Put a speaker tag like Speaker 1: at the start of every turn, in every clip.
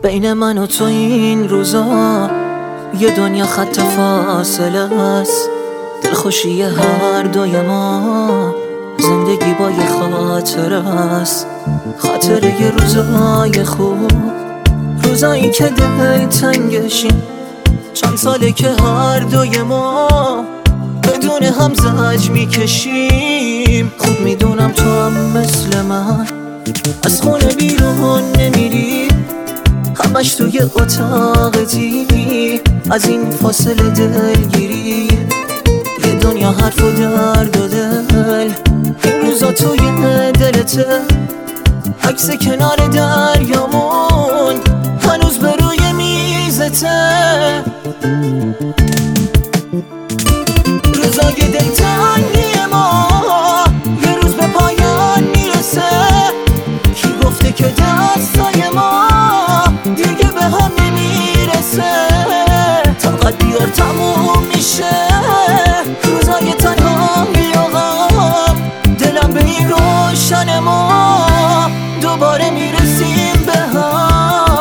Speaker 1: بین من و تو این روزا یه دنیا خط فاصله است. دلخوشی هر دوی ما زندگی با یه خاطر است. خاطر یه روزای خوب، روزایی که دل تنگشیم. چند ساله که هر دوی ما بدون هم زج میکشیم. خوب میدونم تو هم مثل من از خونه بیرون نمیری، همش توی اتاقتی. از این فاصله دلگیری، یه دنیا حرف و درد و دل. این روزا توی دلته، عکس کنار دریامون هنوز به روی میزته. روزای دلتنگی ما یه روز به پایان میرسه. کی گفته که دستای ما دیگه به هم نمیرسه؟ طاقت بیار تموم میشه روزای تنهایی و غم. دلم به این روشن ما دوباره میرسیم به هم.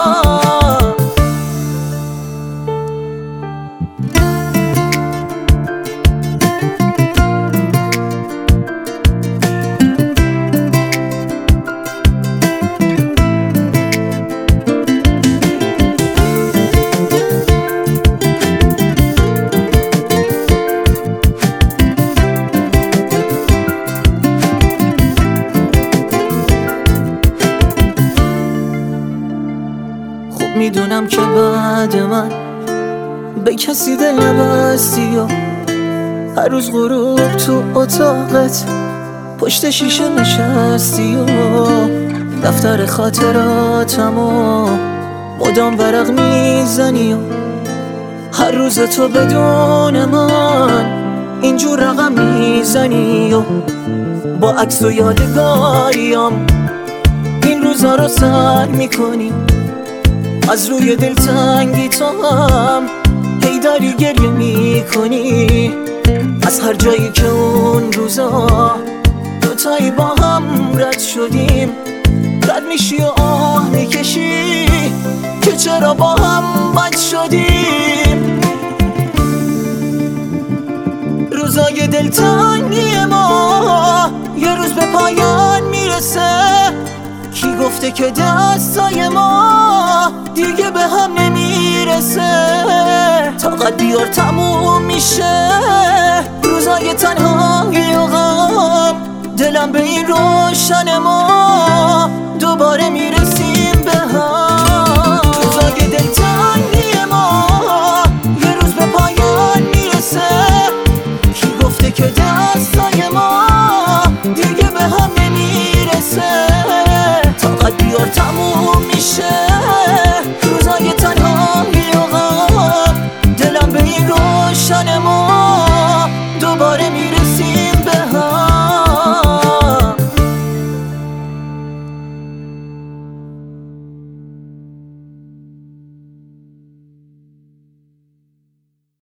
Speaker 1: میدونم که بعد من به کسی دل نبستی و هر روز غروب تو اتاقت پشت شیشه نشستی و دفتر خاطراتمو مدام ورق میزنی و هر روز تو بدون من اینجور رقم میزنی و با عکس و یادگاریام این روزا رو سر میکنی. از روی دلتنگی تو هم هی داری گریه میکنی. از هر جایی که اون روزا دوتایی با هم رد شدیم، رد میشی و آه میکشی که چرا با هم بد شدیم. روزای دلتنگی ما یه روز به پایان میرسه. کی گفته که دستای ما دیگه به هم نمیرسه؟ طاقت بیار تموم میشه روزای تنهایی و غم. دلم به این روشن ما